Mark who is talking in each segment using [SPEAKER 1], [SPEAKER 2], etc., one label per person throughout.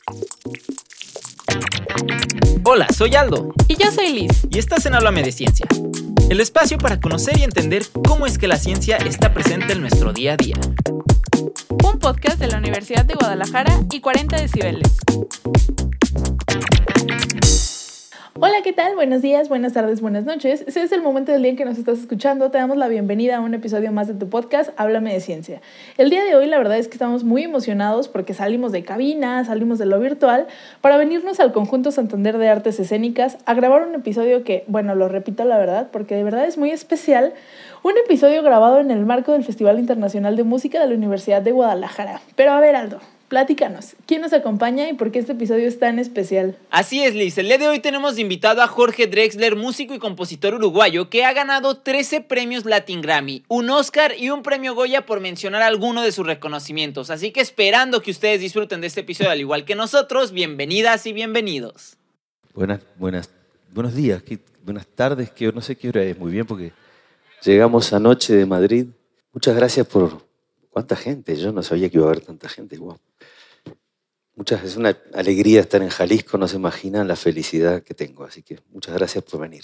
[SPEAKER 1] Hola, soy Aldo.
[SPEAKER 2] Y yo soy Liz.
[SPEAKER 1] Y estás en Háblame de Ciencia, el espacio para conocer y entender cómo es que la ciencia está presente en nuestro día a día.
[SPEAKER 2] Un podcast de la Universidad de Guadalajara y 40 decibeles. Hola, ¿qué tal? Buenos días, buenas tardes, buenas noches. Si es el momento del día en que nos estás escuchando, te damos la bienvenida a un episodio más de tu podcast, Háblame de Ciencia. El día de hoy, la verdad es que estamos muy emocionados porque salimos de cabina, salimos de lo virtual, para venirnos al Conjunto Santander de Artes Escénicas a grabar un episodio que, bueno, lo repito la verdad, porque de verdad es muy especial. Un episodio grabado en el marco del Festival Internacional de Música de la Universidad de Guadalajara. Pero a ver, Aldo, platícanos, ¿quién nos acompaña y por qué este episodio es tan especial?
[SPEAKER 1] Así es, Liz. El día de hoy tenemos de invitado a Jorge Drexler, músico y compositor uruguayo, que ha ganado 13 premios Latin Grammy, un Oscar y un premio Goya por mencionar alguno de sus reconocimientos. Así que esperando que ustedes disfruten de este episodio al igual que nosotros, bienvenidas y bienvenidos.
[SPEAKER 3] Buenos días, buenas tardes, que no sé qué hora es muy bien porque llegamos anoche de Madrid. Muchas gracias por... ¿Cuánta gente? Yo no sabía que iba a haber tanta gente. Wow. Es una alegría estar en Jalisco, no se imaginan la felicidad que tengo. Así que muchas gracias por venir.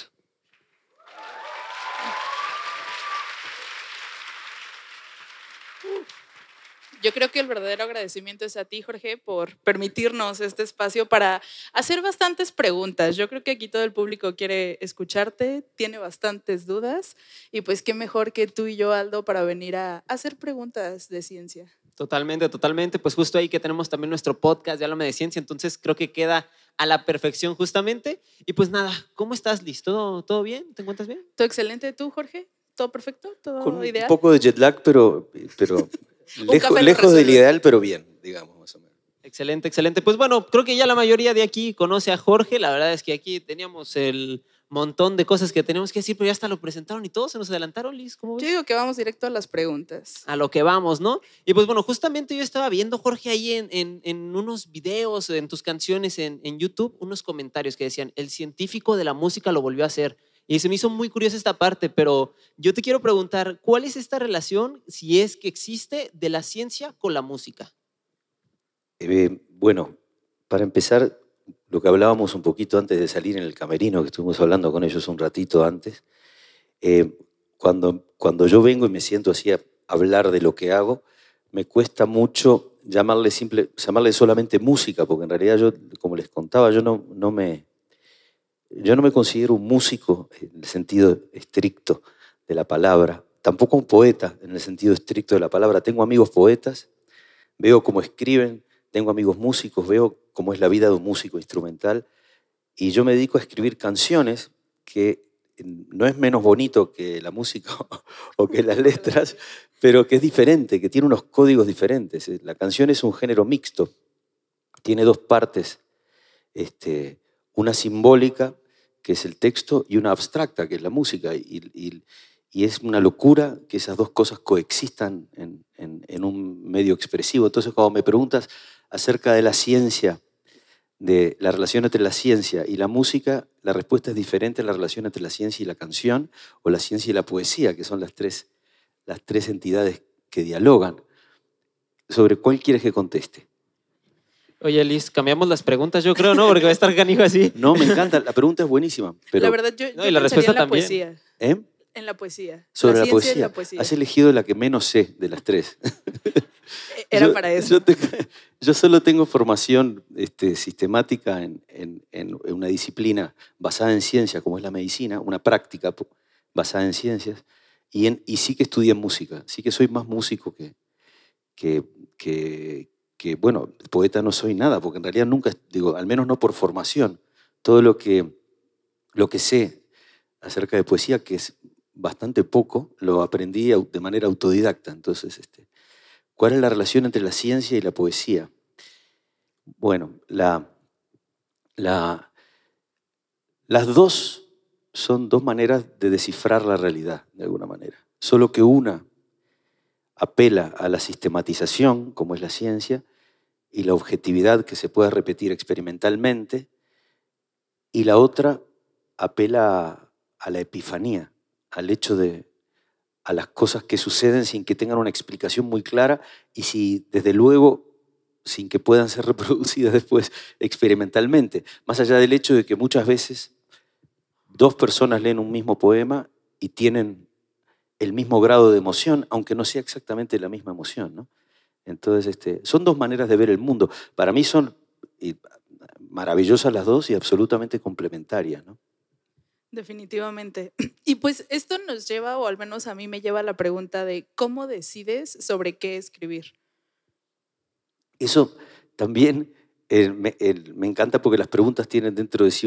[SPEAKER 2] Yo creo que el verdadero agradecimiento es a ti, Jorge, por permitirnos este espacio para hacer bastantes preguntas. Yo creo que aquí todo el público quiere escucharte, tiene bastantes dudas y pues qué mejor que tú y yo, Aldo, para venir a hacer preguntas de ciencia.
[SPEAKER 4] Totalmente. Pues justo ahí que tenemos también nuestro podcast de Háblame de Ciencia, entonces creo que queda a la perfección justamente. Y pues nada, ¿cómo estás, Liz? ¿Todo bien? ¿Te encuentras bien?
[SPEAKER 2] ¿Todo excelente tú, Jorge? ¿Todo perfecto? ¿Todo
[SPEAKER 3] Con
[SPEAKER 2] ideal?
[SPEAKER 3] Un poco de jet lag, pero lejos del ideal, pero bien, digamos, más o menos.
[SPEAKER 4] Excelente. Pues bueno, creo que ya la mayoría de aquí conoce a Jorge. La verdad es que aquí teníamos el montón de cosas que tenemos que decir, pero ya hasta lo presentaron y todo, se nos adelantaron, Liz. ¿Cómo ves?
[SPEAKER 2] Yo digo que vamos directo a las preguntas.
[SPEAKER 4] A lo que vamos, ¿no? Y pues bueno, justamente yo estaba viendo, Jorge, ahí en unos videos, en tus canciones en YouTube, unos comentarios que decían, el científico de la música lo volvió a hacer. Y se me hizo muy curiosa esta parte, pero yo te quiero preguntar, ¿cuál es esta relación, si es que existe, de la ciencia con la música?
[SPEAKER 3] Bueno, para empezar, lo que hablábamos un poquito antes de salir en el camerino, que estuvimos hablando con ellos un ratito antes, cuando yo vengo y me siento así a hablar de lo que hago, me cuesta mucho llamarle solamente música, porque en realidad yo, como les contaba, yo no me considero un músico en el sentido estricto de la palabra, tampoco un poeta en el sentido estricto de la palabra. Tengo amigos poetas, veo cómo escriben, tengo amigos músicos, veo cómo es la vida de un músico instrumental y yo me dedico a escribir canciones que no es menos bonito que la música o que las letras, pero que es diferente, que tiene unos códigos diferentes. La canción es un género mixto, tiene dos partes, una simbólica, que es el texto, y una abstracta, que es la música. Y es una locura que esas dos cosas coexistan en un medio expresivo. Entonces, cuando me preguntas acerca de la ciencia, de la relación entre la ciencia y la música, la respuesta es diferente a la relación entre la ciencia y la canción, o la ciencia y la poesía, que son las tres entidades que dialogan. ¿Sobre cuál quieres que conteste?
[SPEAKER 4] Oye, Liz, cambiamos las preguntas, yo creo, ¿no? Porque va a estar canijo así.
[SPEAKER 3] No, me encanta, la pregunta es buenísima. Pero...
[SPEAKER 2] La verdad, yo
[SPEAKER 4] y la respuesta
[SPEAKER 2] en la
[SPEAKER 4] también.
[SPEAKER 2] Poesía.
[SPEAKER 3] ¿Eh?
[SPEAKER 2] En la poesía.
[SPEAKER 3] Sobre
[SPEAKER 2] la
[SPEAKER 3] la
[SPEAKER 2] ciencia y
[SPEAKER 3] poesía.
[SPEAKER 2] la poesía.
[SPEAKER 3] Has elegido la que menos sé de las tres.
[SPEAKER 2] Era para eso.
[SPEAKER 3] Yo solo tengo formación sistemática en una disciplina basada en ciencia, como es la medicina, una práctica basada en ciencias, y sí que estudié música. Sí que soy más músico que bueno, poeta no soy nada, porque en realidad nunca, al menos no por formación. Todo lo que sé acerca de poesía, que es bastante poco, lo aprendí de manera autodidacta. Entonces, ¿cuál es la relación entre la ciencia y la poesía? Bueno, las dos son dos maneras de descifrar la realidad, de alguna manera. Solo que una apela a la sistematización, como es la ciencia, y la objetividad que se puede repetir experimentalmente, y la otra apela a la epifanía, al hecho a las cosas que suceden sin que tengan una explicación muy clara, y si desde luego sin que puedan ser reproducidas después experimentalmente. Más allá del hecho de que muchas veces dos personas leen un mismo poema y tienen el mismo grado de emoción, aunque no sea exactamente la misma emoción, ¿no? Entonces, son dos maneras de ver el mundo. Para mí son maravillosas las dos y absolutamente complementarias, ¿no?
[SPEAKER 2] Definitivamente. Y pues esto nos lleva, o al menos a mí me lleva a la pregunta de ¿cómo decides sobre qué escribir?
[SPEAKER 3] Eso también me encanta porque las preguntas tienen dentro de sí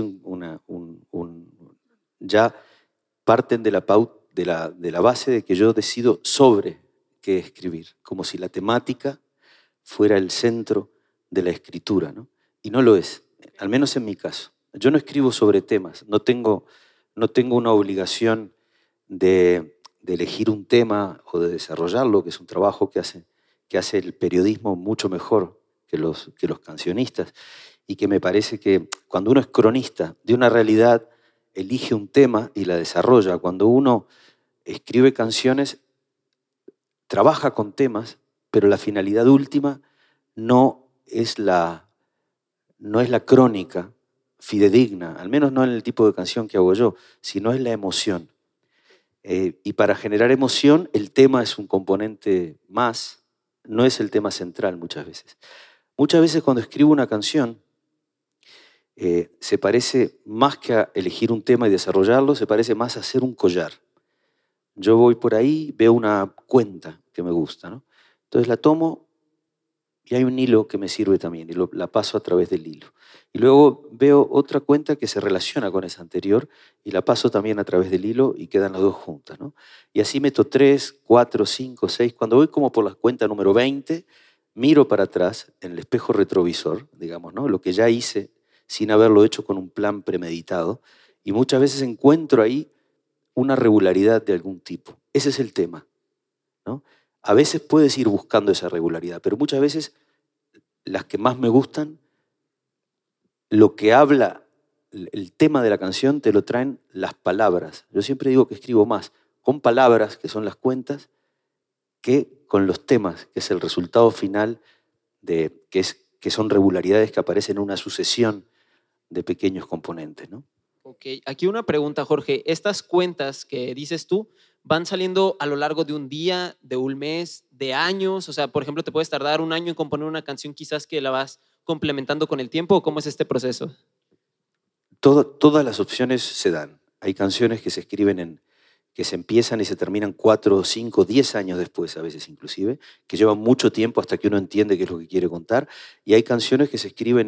[SPEAKER 3] ya parten de la base de que yo decido sobre qué escribir, como si la temática fuera el centro de la escritura, ¿no? Y no lo es, al menos en mi caso. Yo no escribo sobre temas, no tengo una obligación de elegir un tema o de desarrollarlo, que es un trabajo que hace el periodismo mucho mejor que los cancionistas, y que me parece que cuando uno es cronista de una realidad, elige un tema y la desarrolla. Cuando uno escribe canciones, trabaja con temas, pero la finalidad última no es la crónica fidedigna, al menos no en el tipo de canción que hago yo, sino es la emoción. Y para generar emoción, el tema es un componente más, no es el tema central muchas veces. Muchas veces cuando escribo una canción, se parece más que a elegir un tema y desarrollarlo, se parece más a hacer un collar. Yo voy por ahí, veo una cuenta que me gusta, ¿no? Entonces la tomo y hay un hilo que me sirve también y la paso a través del hilo. Y luego veo otra cuenta que se relaciona con esa anterior y la paso también a través del hilo y quedan las dos juntas, ¿no? Y así meto 3, 4, 5, 6. Cuando voy como por la cuenta número 20, miro para atrás en el espejo retrovisor, digamos, ¿no? Lo que ya hice sin haberlo hecho con un plan premeditado. Y muchas veces encuentro ahí una regularidad de algún tipo. Ese es el tema, ¿no? A veces puedes ir buscando esa regularidad, pero muchas veces las que más me gustan, lo que habla, el tema de la canción te lo traen las palabras. Yo siempre digo que escribo más con palabras, que son las cuentas, que con los temas, que es el resultado final, que son regularidades que aparecen en una sucesión de pequeños componentes, ¿no?
[SPEAKER 4] Ok, aquí una pregunta, Jorge. Estas cuentas que dices tú van saliendo a lo largo de un día, de un mes, de años. O sea, por ejemplo, ¿te puedes tardar un año en componer una canción quizás que la vas complementando con el tiempo? ¿O cómo es este proceso?
[SPEAKER 3] Todas las opciones se dan. Hay canciones que se escriben que se empiezan y se terminan 4, 5, 10 años después, a veces inclusive, que llevan mucho tiempo hasta que uno entiende qué es lo que quiere contar. Y hay canciones que se escriben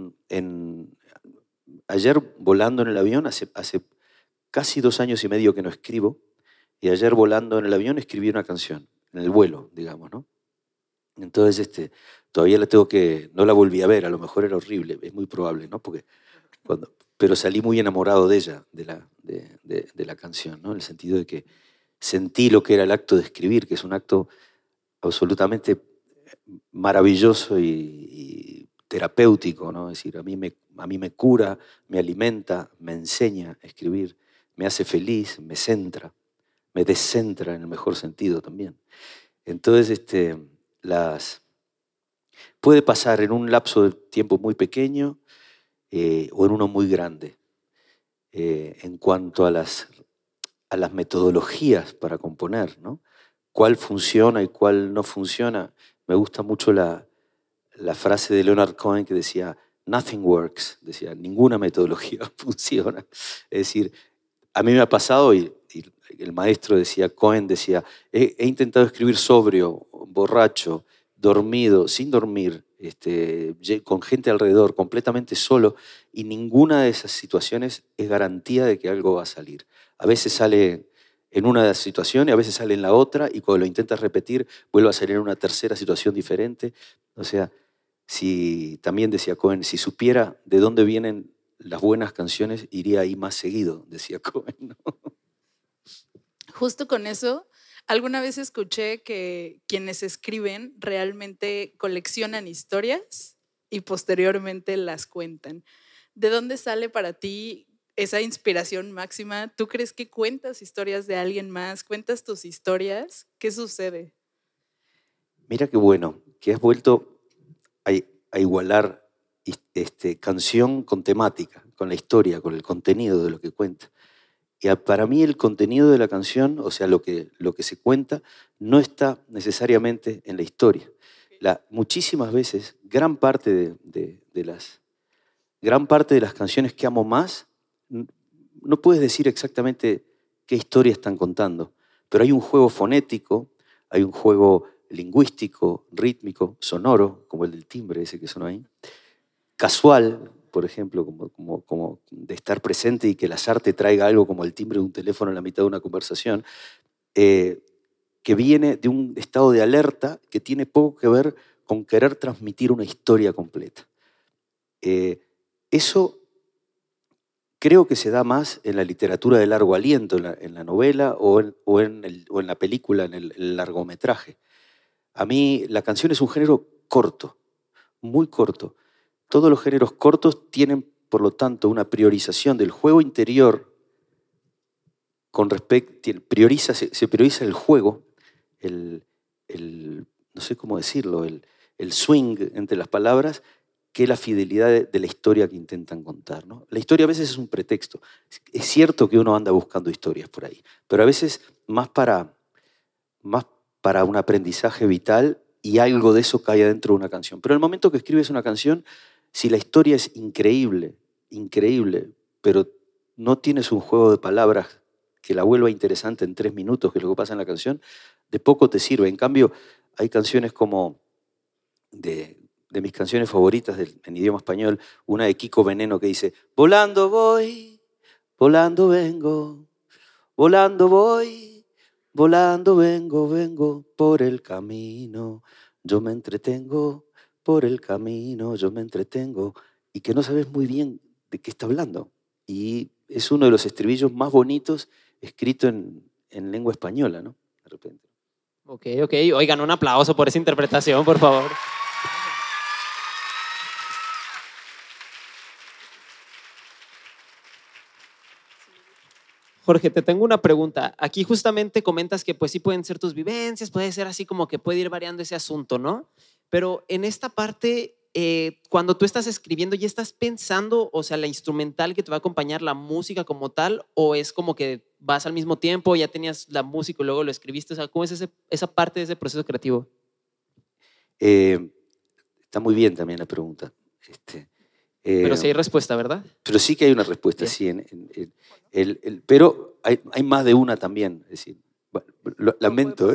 [SPEAKER 3] ayer volando en el avión, hace casi 2 años y medio que no escribo, y ayer volando en el avión escribí una canción, en el vuelo, digamos, ¿no? Entonces, todavía no la volví a ver, a lo mejor era horrible, es muy probable, ¿no? Pero salí muy enamorado de ella, de la canción, ¿no? En el sentido de que sentí lo que era el acto de escribir, que es un acto absolutamente maravilloso y terapéutico, ¿no? Es decir, a mí me cura, me alimenta, me enseña a escribir, me hace feliz, me centra, me descentra en el mejor sentido también. Entonces, puede pasar en un lapso de tiempo muy pequeño o en uno muy grande. En cuanto a las metodologías para componer, ¿no? ¿Cuál funciona y cuál no funciona? Me gusta mucho la frase de Leonard Cohen que decía, nothing works, decía, ninguna metodología funciona. Es decir, a mí me ha pasado, y el maestro decía, Cohen decía, he intentado escribir sobrio, borracho, dormido, sin dormir, con gente alrededor, completamente solo, y ninguna de esas situaciones es garantía de que algo va a salir. A veces sale en una situación y a veces sale en la otra, y cuando lo intentas repetir, vuelve a salir en una tercera situación diferente. O sea, también decía Cohen, si supiera de dónde vienen las buenas canciones, iría ahí más seguido, decía Cohen, ¿no?
[SPEAKER 2] Justo con eso, alguna vez escuché que quienes escriben realmente coleccionan historias y posteriormente las cuentan. ¿De dónde sale para ti esa inspiración máxima? ¿Tú crees que cuentas historias de alguien más? ¿Cuentas tus historias? ¿Qué sucede?
[SPEAKER 3] Mira qué bueno, que has vuelto a igualar canción con temática, con la historia, con el contenido de lo que cuenta. Y para mí el contenido de la canción, o sea, lo que se cuenta, no está necesariamente en la historia. Muchísimas veces, gran parte de las canciones que amo más, no puedes decir exactamente qué historia están contando, pero hay un juego fonético, hay un juego lingüístico, rítmico, sonoro, como el del timbre ese que sonó ahí, casual, por ejemplo, como de estar presente y que el azar te traiga algo como el timbre de un teléfono en la mitad de una conversación, que viene de un estado de alerta que tiene poco que ver con querer transmitir una historia completa. Eso creo que se da más en la literatura de largo aliento, en la novela o en la película, en el largometraje. A mí la canción es un género corto, muy corto. Todos los géneros cortos tienen, por lo tanto, una priorización del juego interior con respecto, se prioriza el juego, no sé cómo decirlo, el swing entre las palabras, que la fidelidad de la historia que intentan contar, ¿no? La historia a veces es un pretexto. Es cierto que uno anda buscando historias por ahí, pero a veces más para un aprendizaje vital y algo de eso cae dentro de una canción. Pero en el momento que escribes una canción, si la historia es increíble, pero no tienes un juego de palabras que la vuelva interesante en 3 minutos, que es lo que pasa en la canción, de poco te sirve. En cambio, hay canciones como de mis canciones favoritas en idioma español, una de Kiko Veneno que dice: volando voy, volando vengo, volando voy, volando vengo por el camino, yo me entretengo por el camino, yo me entretengo, y que no sabes muy bien de qué está hablando. Y es uno de los estribillos más bonitos escrito en lengua española, ¿no? De repente.
[SPEAKER 4] Ok. Oigan, un aplauso por esa interpretación, por favor. Jorge, te tengo una pregunta. Aquí justamente comentas que pues sí pueden ser tus vivencias, puede ser así como que puede ir variando ese asunto, ¿no? Pero en esta parte, cuando tú estás escribiendo, ¿ya estás pensando, o sea, la instrumental que te va a acompañar, la música como tal, o es como que vas al mismo tiempo, ya tenías la música y luego lo escribiste? O sea, ¿cómo es esa parte de ese proceso creativo?
[SPEAKER 3] Está muy bien también la pregunta.
[SPEAKER 4] Pero sí hay respuesta, ¿verdad?
[SPEAKER 3] Pero sí que hay una respuesta,
[SPEAKER 4] Bien.
[SPEAKER 3] sí. Pero hay más de una también. Es decir, lamento.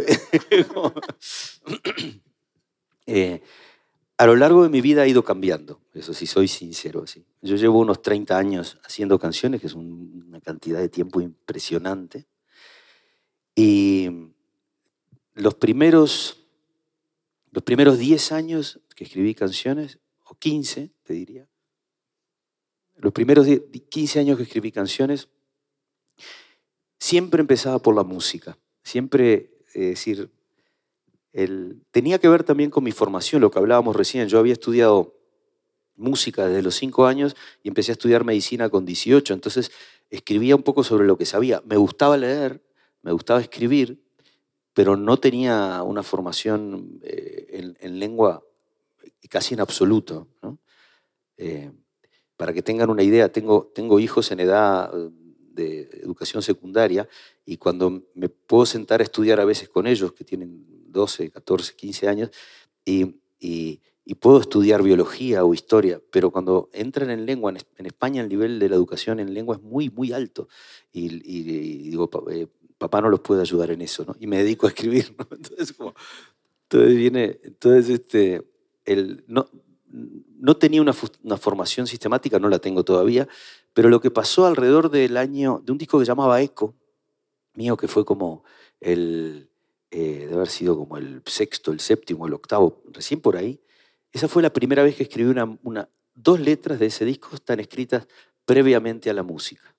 [SPEAKER 3] A lo largo de mi vida ha ido cambiando, eso sí, soy sincero. Sí. Yo llevo unos 30 años haciendo canciones, que es una cantidad de tiempo impresionante. Y los primeros 10 años que escribí canciones, o 15, te diría, los primeros 15 años que escribí canciones, siempre empezaba por la música. Siempre, decir, tenía que ver también con mi formación, lo que hablábamos recién. Yo había estudiado música desde los 5 años y empecé a estudiar medicina con 18. Entonces escribía un poco sobre lo que sabía. Me gustaba leer, me gustaba escribir, pero no tenía una formación en lengua casi en absoluto, ¿no? Para que tengan una idea, tengo hijos en edad de educación secundaria y cuando me puedo sentar a estudiar a veces con ellos, que tienen 12, 14, 15 años, y puedo estudiar biología o historia, pero cuando entran en lengua, en España el nivel de la educación en lengua es muy, muy alto. Y digo, papá no los puede ayudar en eso, ¿no? Y me dedico a escribir, ¿no? No tenía una formación sistemática, no la tengo todavía, pero lo que pasó alrededor de un disco que llamaba Eco, mío, que fue como debe haber sido como el sexto, el séptimo, el octavo, recién por ahí, esa fue la primera vez que escribí 2 letras de ese disco están escritas previamente a la música.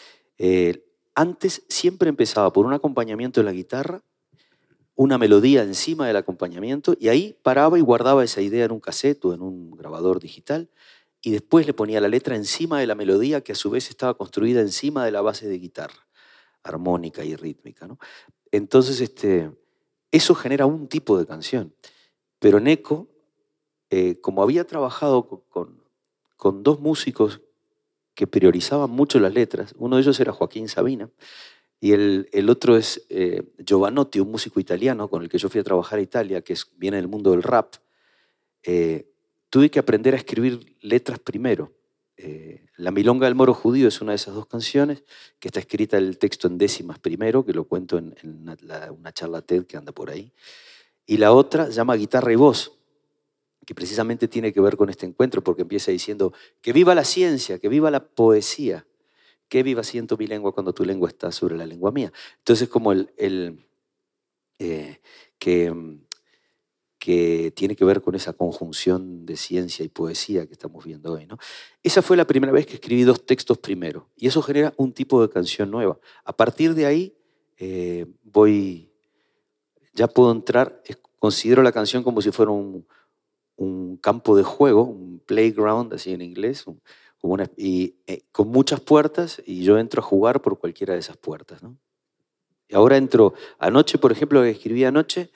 [SPEAKER 3] Antes siempre empezaba por un acompañamiento de la guitarra, una melodía encima del acompañamiento, y ahí paraba y guardaba esa idea en un cassette o en un grabador digital, y después le ponía la letra encima de la melodía, que a su vez estaba construida encima de la base de guitarra, armónica y rítmica, ¿no? Entonces, eso genera un tipo de canción. Pero en Eco, como había trabajado con dos músicos que priorizaban mucho las letras, uno de ellos era Joaquín Sabina, y el otro es Giovanotti, un músico italiano con el que yo fui a trabajar a Italia, que viene del mundo del rap. Tuve que aprender a escribir letras primero. La Milonga del Moro Judío es una de esas dos canciones, que está escrita el texto en décimas primero, que lo cuento en una charla TED que anda por ahí. Y la otra se llama Guitarra y Voz, que precisamente tiene que ver con este encuentro, porque empieza diciendo que viva la ciencia, que viva la poesía, que viva siento mi lengua cuando tu lengua está sobre la lengua mía. Entonces como que tiene que ver con esa conjunción de ciencia y poesía que estamos viendo hoy, ¿no? Esa fue la primera vez que escribí dos textos primero, y eso genera un tipo de canción nueva. A partir de ahí ya puedo entrar, considero la canción como si fuera un campo de juego, un playground, así en inglés, con muchas puertas, y yo entro a jugar por cualquiera de esas puertas, ¿no? Y ahora entro, anoche, por ejemplo, lo que escribí anoche,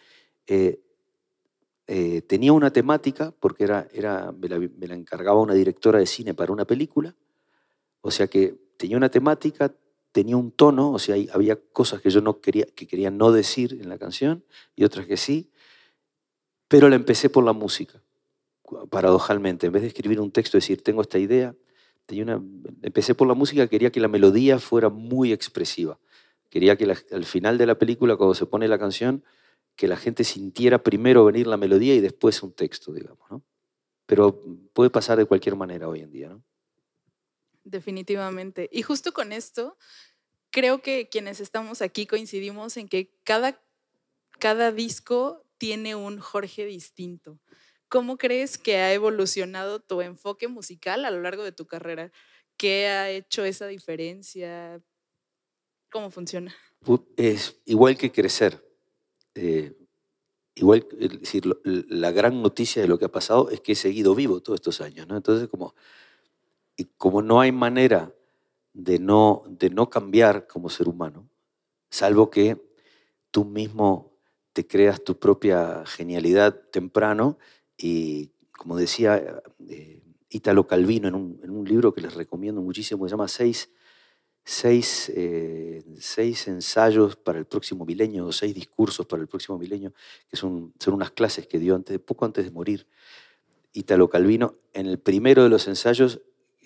[SPEAKER 3] tenía una temática, porque me la encargaba una directora de cine para una película, o sea que tenía una temática, tenía un tono, o sea, había cosas que yo quería no decir en la canción, y otras que sí, pero la empecé por la música, paradojalmente. En vez de escribir un texto, decir, tengo esta idea, empecé por la música, quería que la melodía fuera muy expresiva. Quería que al final de la película, cuando se pone la canción, que la gente sintiera primero venir la melodía y después un texto, digamos, ¿no? Pero puede pasar de cualquier manera hoy en día, ¿no?
[SPEAKER 2] Definitivamente. Y justo con esto, creo que quienes estamos aquí coincidimos en que cada disco tiene un Jorge distinto. ¿Cómo crees que ha evolucionado tu enfoque musical a lo largo de tu carrera? ¿Qué ha hecho esa diferencia? ¿Cómo funciona?
[SPEAKER 3] Es igual que crecer. Es decir, la gran noticia de lo que ha pasado es que he seguido vivo todos estos años, ¿no? Entonces, como no hay manera de no cambiar como ser humano, salvo que tú mismo te creas tu propia genialidad temprano, y como decía Italo Calvino en un libro que les recomiendo muchísimo, que se llama Seis ensayos para el próximo milenio, o 6 discursos para el próximo milenio, que son unas clases que dio poco antes de morir Italo Calvino. En el primero de los ensayos,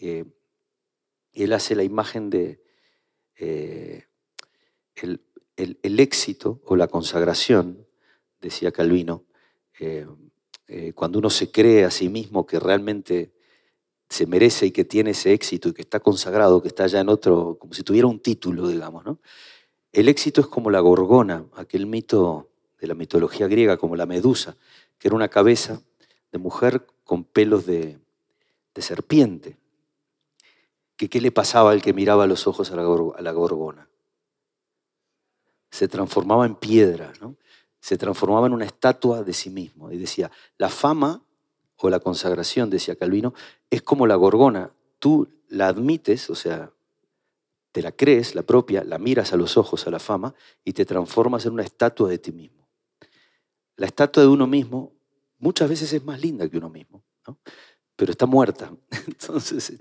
[SPEAKER 3] él hace la imagen de el éxito o la consagración, decía Calvino, cuando uno se cree a sí mismo que realmente se merece y que tiene ese éxito y que está consagrado, que está ya en otro, como si tuviera un título, digamos, ¿no? El éxito es como la gorgona, aquel mito de la mitología griega, como la medusa, que era una cabeza de mujer con pelos de serpiente. ¿Qué le pasaba al que miraba a los ojos a la gorgona? Se transformaba en piedra, ¿no? Se transformaba en una estatua de sí mismo. Y decía, la fama o la consagración, decía Calvino, es como la gorgona. Tú la admites, o sea, te la crees, la propia, la miras a los ojos a la fama y te transformas en una estatua de ti mismo. La estatua de uno mismo muchas veces es más linda que uno mismo, ¿no? Pero está muerta. Entonces,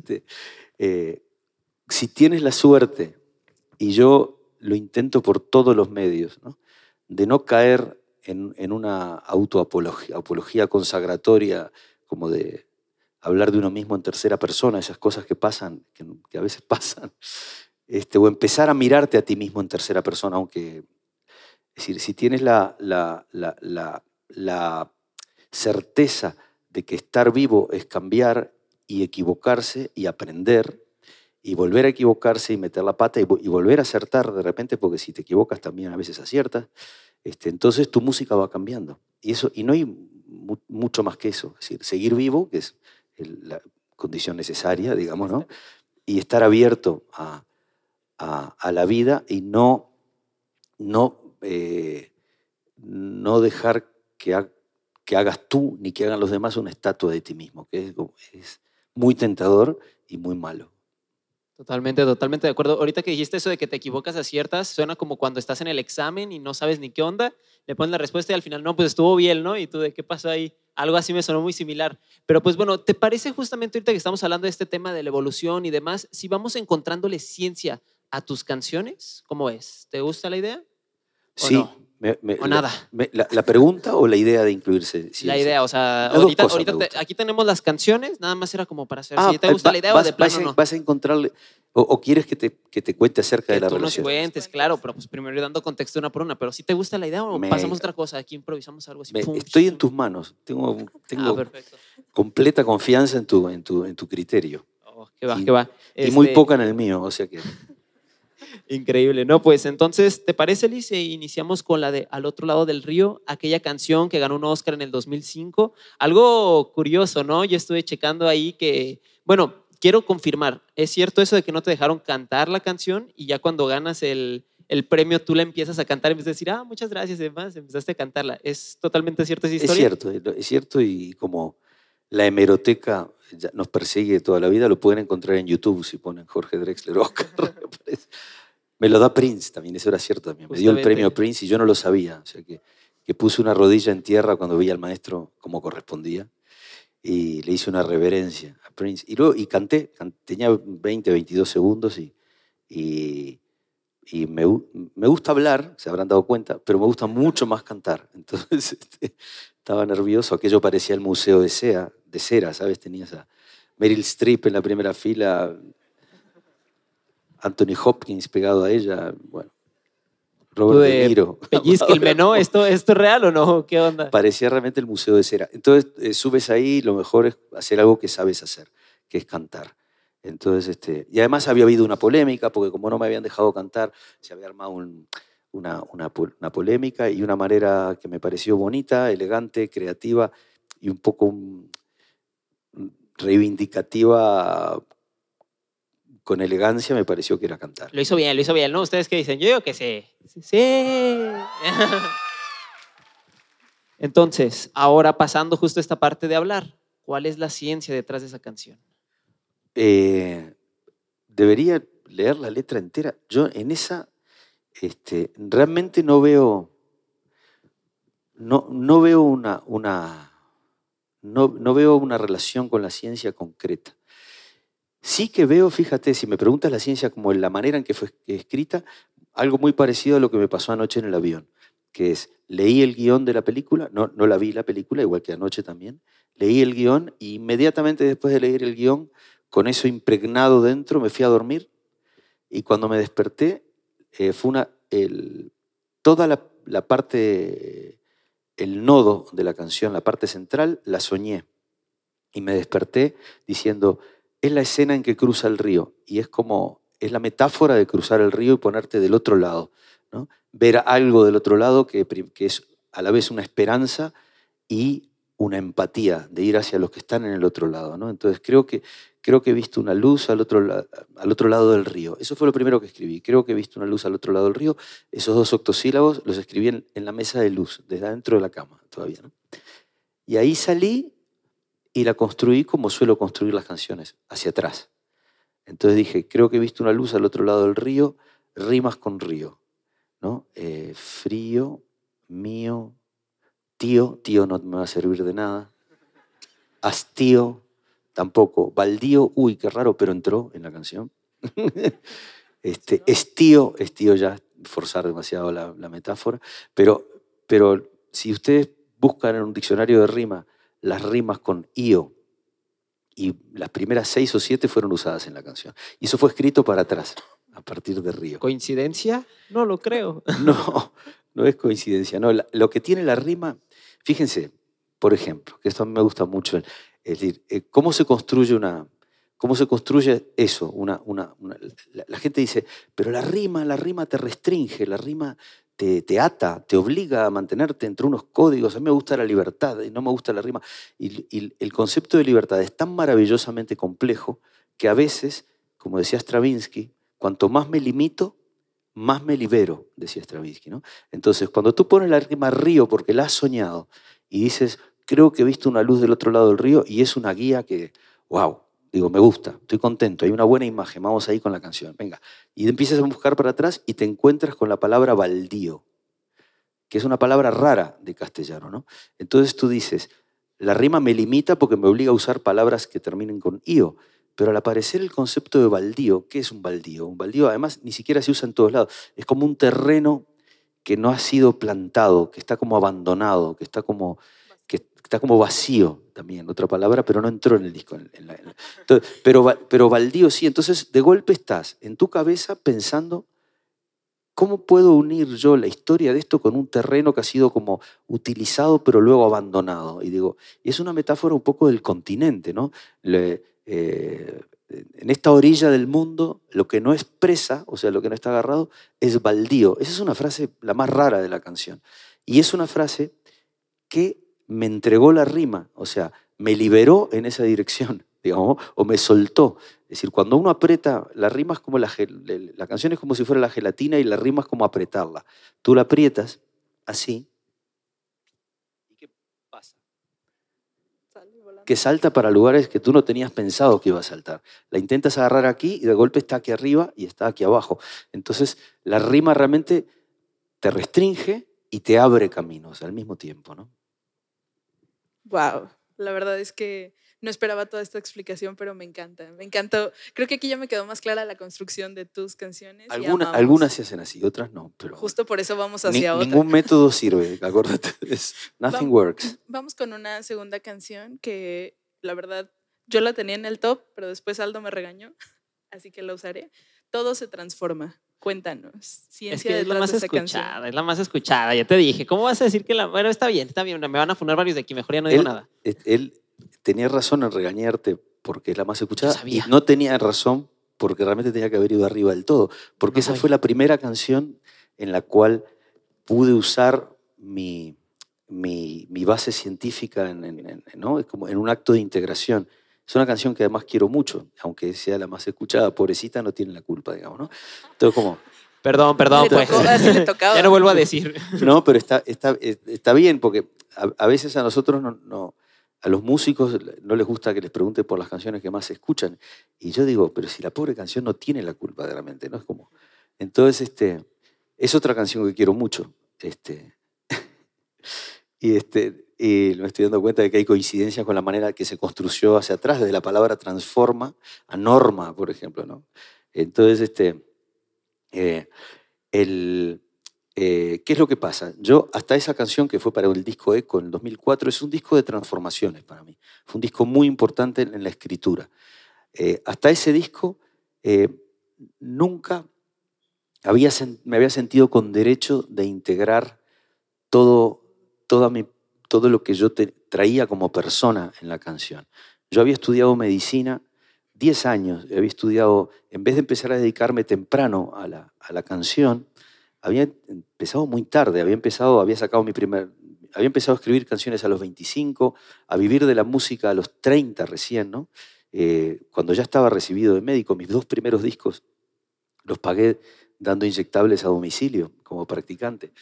[SPEAKER 3] si tienes la suerte, y yo lo intento por todos los medios, ¿no?, de no caer en una autoapología consagratoria, como de hablar de uno mismo en tercera persona, esas cosas que pasan, que a veces pasan, o empezar a mirarte a ti mismo en tercera persona, aunque, es decir, si tienes la certeza de que estar vivo es cambiar y equivocarse y aprender, y volver a equivocarse y meter la pata y volver a acertar de repente, porque si te equivocas también a veces aciertas, entonces tu música va cambiando. Y no hay mucho más que eso. Es decir, seguir vivo, que es la condición necesaria, digamos, ¿no? Y estar abierto a la vida y no dejar que hagas tú ni que hagan los demás una estatua de ti mismo, que es muy tentador y muy malo.
[SPEAKER 4] Totalmente, totalmente de acuerdo. Ahorita que dijiste eso de que te equivocas, aciertas, suena como cuando estás en el examen y no sabes ni qué onda, le pones la respuesta y al final, no, pues estuvo bien, ¿no? Y tú, ¿de qué pasó ahí? Algo así me sonó muy similar. Pero pues bueno, ¿te parece justamente ahorita que estamos hablando de este tema de la evolución y demás, si vamos encontrándole ciencia a tus canciones? ¿Cómo es? ¿Te gusta la idea? ¿O
[SPEAKER 3] Sí,
[SPEAKER 4] no? ¿O nada?
[SPEAKER 3] la pregunta o la idea de incluirse.
[SPEAKER 4] La
[SPEAKER 3] ciencia.
[SPEAKER 4] idea, o sea,
[SPEAKER 3] Las dos cosas me gustan.
[SPEAKER 4] aquí tenemos las canciones, nada más era como para saber si te gusta la idea o de plano no.
[SPEAKER 3] Vas a encontrarle, o quieres que te cuente acerca
[SPEAKER 4] Que
[SPEAKER 3] de la
[SPEAKER 4] tú nos
[SPEAKER 3] relación.
[SPEAKER 4] cuentes, claro, pero pues primero ir dando contexto una por una. Pero si te gusta la idea o pasamos a otra cosa, aquí improvisamos algo así. Pum,
[SPEAKER 3] Estoy en
[SPEAKER 4] pum.
[SPEAKER 3] tus manos. Tengo
[SPEAKER 4] Perfecto.
[SPEAKER 3] completa confianza en tu criterio.
[SPEAKER 4] Oh, qué va,
[SPEAKER 3] Y-
[SPEAKER 4] qué va.
[SPEAKER 3] Y muy poca en el mío, o sea que.
[SPEAKER 4] Increíble, ¿no? Pues entonces, ¿te parece, Liz? Si iniciamos con la de Al otro lado del río, aquella canción que ganó un Oscar en el 2005. Algo curioso, ¿no? Yo estuve checando ahí que, bueno, quiero confirmar, ¿es cierto eso de que no te dejaron cantar la canción y ya cuando ganas el premio tú la empiezas a cantar y empiezas a decir, muchas gracias, además, empezaste a cantarla? ¿Es totalmente cierta esa historia?
[SPEAKER 3] Es cierto y como la hemeroteca ya nos persigue toda la vida, lo pueden encontrar en YouTube si ponen Jorge Drexler Oscar. me parece. Me lo da Prince también, eso era cierto también. Me dio el
[SPEAKER 4] Justamente.
[SPEAKER 3] premio Prince y yo no lo sabía. O sea que puse una rodilla en tierra cuando vi al maestro como correspondía y le hice una reverencia a Prince. Y luego canté, tenía 20, 22 segundos y me gusta hablar, se habrán dado cuenta, pero me gusta mucho más cantar. Entonces estaba nervioso, aquello parecía el museo de cera, ¿sabes? Tenías a Meryl Streep en la primera fila, Anthony Hopkins pegado a ella, bueno, Robert De Niro.
[SPEAKER 4] Pellizquilme, ¿no? ¿Esto es real o no? ¿Qué onda?
[SPEAKER 3] Parecía realmente el museo de cera. Entonces subes ahí, lo mejor es hacer algo que sabes hacer, que es cantar. Entonces, y además había habido una polémica, porque como no me habían dejado cantar, se había armado una polémica y una manera que me pareció bonita, elegante, creativa y un poco reivindicativa, con elegancia, me pareció que era cantar.
[SPEAKER 4] Lo hizo bien, ¿no? ¿Ustedes qué dicen? Yo digo que sí. Sí. Entonces, ahora pasando justo a esta parte de hablar, ¿cuál es la ciencia detrás de esa canción?
[SPEAKER 3] Debería leer la letra entera. Yo en esa realmente no veo una relación con la ciencia concreta. Sí que veo, fíjate, si me preguntas la ciencia como en la manera en que fue escrita, algo muy parecido a lo que me pasó anoche en el avión, que es, leí el guión de la película, no la vi la película, igual que anoche también, leí el guión y inmediatamente después de leer el guión, con eso impregnado dentro, me fui a dormir y cuando me desperté, toda la parte, el nodo de la canción, la parte central, la soñé y me desperté diciendo, es la escena en que cruza el río y es la metáfora de cruzar el río y ponerte del otro lado, ¿no? Ver algo del otro lado que es a la vez una esperanza y una empatía de ir hacia los que están en el otro lado, ¿no? Entonces creo que he visto una luz al otro lado del río. Eso fue lo primero que escribí. Creo que he visto una luz al otro lado del río. Esos 2 octosílabos los escribí en la mesa de luz, desde adentro de la cama todavía, ¿no? Y ahí salí y la construí como suelo construir las canciones, hacia atrás. Entonces dije, creo que he visto una luz al otro lado del río, rimas con río, ¿no? Frío, mío, tío no me va a servir de nada. Hastío, tampoco. Baldío, uy, qué raro, pero entró en la canción. Estío ya, forzar demasiado la metáfora, pero si ustedes buscan en un diccionario de rima las rimas con ío, y las primeras 6 o 7 fueron usadas en la canción. Y eso fue escrito para atrás, a partir de río.
[SPEAKER 4] ¿Coincidencia? No lo creo.
[SPEAKER 3] No es coincidencia. No, lo que tiene la rima, fíjense, por ejemplo, que esto a mí me gusta mucho, es decir, ¿cómo se construye eso? La gente dice, pero la rima te restringe, la rima te ata, te obliga a mantenerte entre unos códigos. A mí me gusta la libertad y no me gusta la rima. Y el concepto de libertad es tan maravillosamente complejo que a veces, como decía Stravinsky, cuanto más me limito, más me libero, decía Stravinsky, ¿no? Entonces, cuando tú pones la rima río porque la has soñado y dices, creo que he visto una luz del otro lado del río y es una guía que, wow, digo, me gusta, estoy contento, hay una buena imagen, vamos ahí con la canción, venga. Y empiezas a buscar para atrás y te encuentras con la palabra baldío, que es una palabra rara de castellano, ¿no? Entonces tú dices, la rima me limita porque me obliga a usar palabras que terminen con io. Pero al aparecer el concepto de baldío, ¿qué es un baldío? Un baldío además ni siquiera se usa en todos lados. Es como un terreno que no ha sido plantado, que está como abandonado, que está como vacío también, otra palabra, pero no entró en el disco. Entonces, pero baldío sí. Entonces de golpe estás en tu cabeza pensando, ¿cómo puedo unir yo la historia de esto con un terreno que ha sido como utilizado pero luego abandonado? Y digo, es una metáfora un poco del continente, ¿no? En esta orilla del mundo, lo que no expresa, o sea, lo que no está agarrado, es baldío. Esa es una frase la más rara de la canción. Y es una frase que me entregó la rima, o sea, me liberó en esa dirección, digamos, o me soltó. Es decir, cuando uno aprieta, la rima es como la canción es como si fuera la gelatina y la rima es como apretarla. Tú la aprietas así. ¿Y qué pasa? Que salta para lugares que tú no tenías pensado que iba a saltar. La intentas agarrar aquí y de golpe está aquí arriba y está aquí abajo. Entonces, la rima realmente te restringe y te abre caminos al mismo tiempo, ¿no?
[SPEAKER 2] Wow, la verdad es que no esperaba toda esta explicación, pero me encanta. Me encantó. Creo que aquí ya me quedó más clara la construcción de tus canciones.
[SPEAKER 3] Algunas se hacen así, otras no. Pero
[SPEAKER 2] justo por eso vamos hacia otra.
[SPEAKER 3] Ningún método sirve, acuérdate. Nothing works.
[SPEAKER 2] Vamos con una segunda canción que, la verdad, yo la tenía en el top, pero después Aldo me regañó, así que la usaré. Todo se transforma. Cuéntanos. Ciencia
[SPEAKER 4] es que es la más
[SPEAKER 2] detrás de esa
[SPEAKER 4] escuchada,
[SPEAKER 2] canción.
[SPEAKER 4] es la más escuchada. Ya te dije, ¿cómo vas a decir que la...? Bueno, está bien, me van a funar varios de aquí, mejor ya no digo nada.
[SPEAKER 3] Él tenía razón en regañarte porque es la más escuchada y
[SPEAKER 4] sabía.
[SPEAKER 3] no tenía razón porque realmente tenía que haber ido arriba del todo. Porque esa fue la primera canción en la cual pude usar mi base científica ¿no? Es como en un acto de integración. Es una canción que además quiero mucho, aunque sea la más escuchada, pobrecita, no tiene la culpa, digamos, ¿no? Entonces, como...
[SPEAKER 4] Perdón, pues.
[SPEAKER 2] Así le tocaba.
[SPEAKER 4] Ya no vuelvo a decir.
[SPEAKER 3] No, pero está bien, porque a veces a nosotros a los músicos no les gusta que les pregunte por las canciones que más se escuchan. Y yo digo, pero si la pobre canción no tiene la culpa realmente, ¿no? Es como... Entonces, es otra canción que quiero mucho. Y me estoy dando cuenta de que hay coincidencias con la manera que se construyó hacia atrás, desde la palabra transforma a norma, por ejemplo, ¿no? Entonces, ¿qué es lo que pasa? Yo, hasta esa canción que fue para el disco Eco en el 2004, es un disco de transformaciones para mí. Fue un disco muy importante en la escritura. Hasta ese disco nunca me había sentido con derecho de integrar todo lo que yo traía como persona en la canción. Yo había estudiado medicina 10 años, había estudiado, en vez de empezar a dedicarme temprano a la canción, había empezado muy tarde, había empezado a escribir canciones a los 25, a vivir de la música a los 30 recién, ¿no? Cuando ya estaba recibido de médico, mis 2 primeros discos los pagué dando inyectables a domicilio como practicante.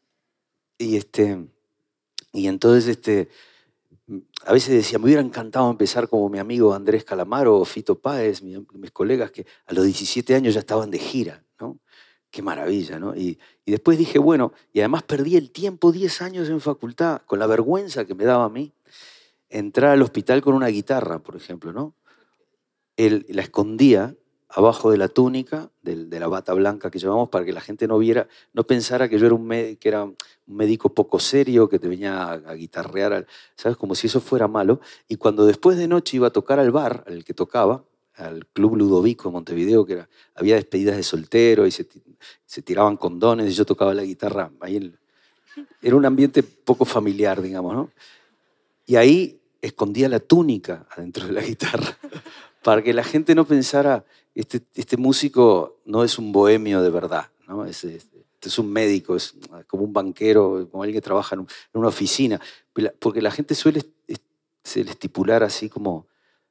[SPEAKER 3] Y entonces, a veces decía, me hubiera encantado empezar como mi amigo Andrés Calamaro o Fito Páez, mis colegas que a los 17 años ya estaban de gira, ¿no? Qué maravilla, ¿no? Y después dije, bueno, y además perdí el tiempo, 10 años en facultad, con la vergüenza que me daba a mí, entrar al hospital con una guitarra, por ejemplo, ¿no? La escondía abajo de la túnica, de la bata blanca que llevamos, para que la gente no pensara que yo era un médico poco serio, que te venía a guitarrear, ¿sabes? Como si eso fuera malo. Y cuando después de noche iba a tocar al bar, al que tocaba, al Club Ludovico en Montevideo, había despedidas de soltero y se tiraban condones y yo tocaba la guitarra. Era un ambiente poco familiar, digamos, ¿no? Y ahí escondía la túnica adentro de la guitarra para que la gente no pensara, este músico no es un bohemio de verdad, ¿no? Es un médico, es como un banquero, como alguien que trabaja en una oficina. Porque la gente suele estipular así como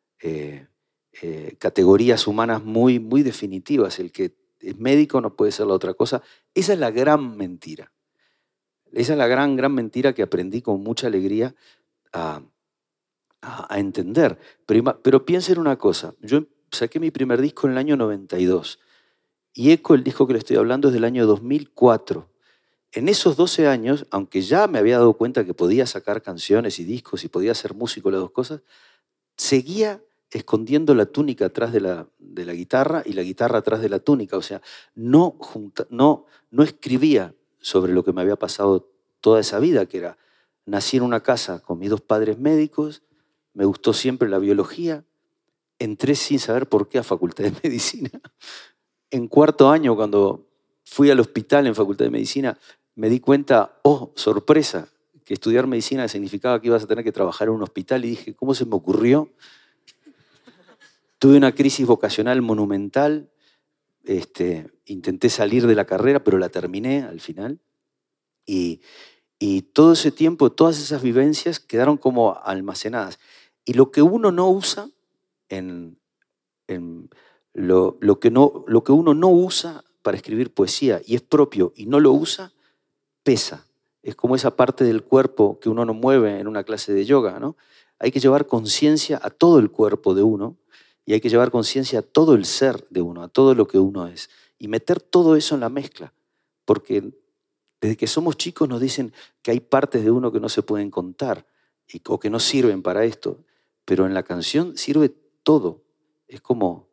[SPEAKER 3] categorías humanas muy, muy definitivas. El que es médico no puede ser la otra cosa. Esa es la gran mentira. Esa es la gran, gran mentira que aprendí con mucha alegría a entender. Pero piensa en una cosa. Yo saqué mi primer disco en el año 92. Y Eco, el disco que le estoy hablando, es del año 2004. en esos 12 años, aunque ya me había dado cuenta que podía sacar canciones y discos y podía ser músico, las dos cosas, seguía escondiendo la túnica atrás de la guitarra y la guitarra atrás de la túnica. O sea, no escribía sobre lo que me había pasado toda esa vida, que era, nací en una casa con mis 2 padres médicos, me gustó siempre la biología, entré sin saber por qué a Facultad de Medicina. En 4º año, cuando fui al hospital en Facultad de Medicina, me di cuenta, oh, sorpresa, que estudiar medicina significaba que ibas a tener que trabajar en un hospital, y dije, ¿cómo se me ocurrió? Tuve una crisis vocacional monumental, intenté salir de la carrera, pero la terminé al final, y todo ese tiempo, todas esas vivencias quedaron como almacenadas. Y lo que uno no usa, lo que uno no usa para escribir poesía y es propio y no lo usa, pesa. Es como esa parte del cuerpo que uno no mueve en una clase de yoga, ¿no? Hay que llevar conciencia a todo el cuerpo de uno y hay que llevar conciencia a todo el ser de uno, a todo lo que uno es. Y meter todo eso en la mezcla. Porque desde que somos chicos nos dicen que hay partes de uno que no se pueden contar o que no sirven para esto. Pero en la canción sirve todo. Es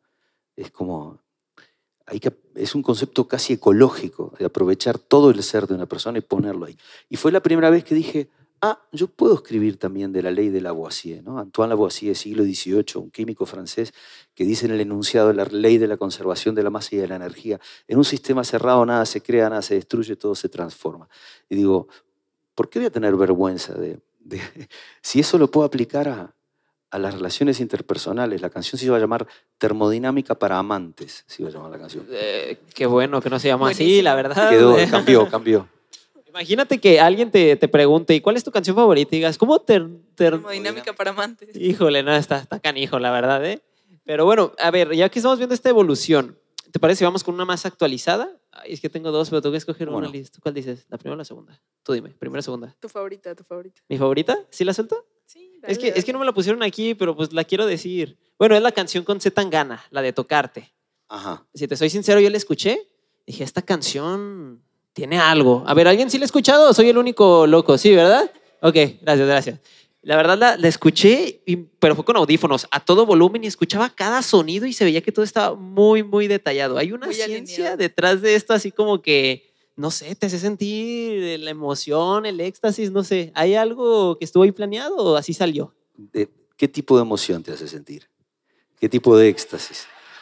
[SPEAKER 3] un concepto casi ecológico de aprovechar todo el ser de una persona y ponerlo ahí. Y fue la primera vez que dije, yo puedo escribir también de la ley de Lavoisier, ¿no? Antoine Lavoisier, siglo XVIII, un químico francés que dice en el enunciado de la ley de la conservación de la masa y de la energía, en un sistema cerrado nada se crea, nada se destruye, todo se transforma. Y digo, ¿por qué voy a tener vergüenza si eso lo puedo aplicar a las relaciones interpersonales? La canción se iba a llamar Termodinámica para amantes, se iba a llamar la canción.
[SPEAKER 4] Qué bueno que no se llama así, la verdad.
[SPEAKER 3] Cambió.
[SPEAKER 4] Imagínate que alguien te pregunte, ¿y cuál es tu canción favorita? Y digas, ¿cómo
[SPEAKER 2] Termodinámica para amantes.
[SPEAKER 4] Híjole, no, está canijo, la verdad, ¿eh? Pero bueno, a ver, ya que estamos viendo esta evolución, ¿te parece si vamos con una más actualizada? Ay, es que tengo 2, pero tengo que escoger una lista. ¿Tú cuál dices? ¿La primera o la segunda? Tú dime, primera o segunda.
[SPEAKER 2] Tu favorita.
[SPEAKER 4] ¿Mi favorita? ¿Sí la suelto?
[SPEAKER 2] Sí, dale,
[SPEAKER 4] Es que no me la pusieron aquí, pero pues la quiero decir. Bueno, es la canción con C. Tangana, la de Tocarte.
[SPEAKER 3] Ajá.
[SPEAKER 4] Si te soy sincero, yo la escuché, dije, esta canción tiene algo. A ver, ¿alguien sí la ha escuchado o soy el único loco? Sí, ¿verdad? Ok, gracias. La verdad la escuché, pero fue con audífonos a todo volumen y escuchaba cada sonido y se veía que todo estaba muy, muy detallado. Hay una ciencia detrás de esto, así como que, no sé, te hace sentir la emoción, el éxtasis, no sé. ¿Hay algo que estuvo ahí planeado o así salió?
[SPEAKER 3] ¿Qué tipo de emoción te hace sentir? ¿Qué tipo de éxtasis?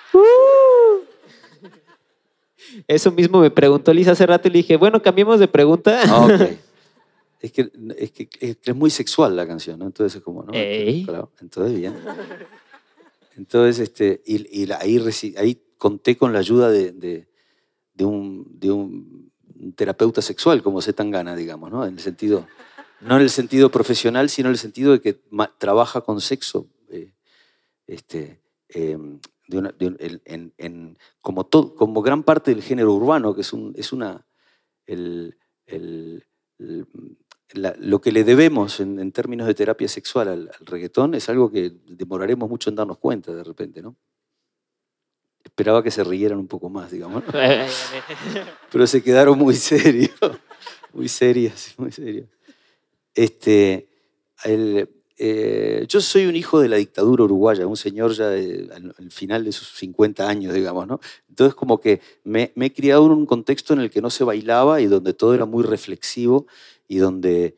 [SPEAKER 4] Eso mismo me preguntó Lisa hace rato y le dije, bueno, cambiemos de pregunta.
[SPEAKER 3] Ok. Es que es muy sexual la canción, ¿no? Entonces es como, ¿no? Claro, entonces bien. Entonces, ahí conté con la ayuda de un terapeuta sexual como C. Tangana, digamos, ¿no? No en el sentido profesional, sino en el sentido de que trabaja con sexo. Como gran parte del género urbano, que lo que le debemos en términos de terapia sexual al reggaetón es algo que demoraremos mucho en darnos cuenta de repente, ¿no? Esperaba que se rieran un poco más, digamos, ¿no? Pero se quedaron muy serios, muy serios. Yo soy un hijo de la dictadura uruguaya, un señor ya al final de sus 50 años, digamos, ¿no? Entonces como que me he criado en un contexto en el que no se bailaba y donde todo era muy reflexivo y donde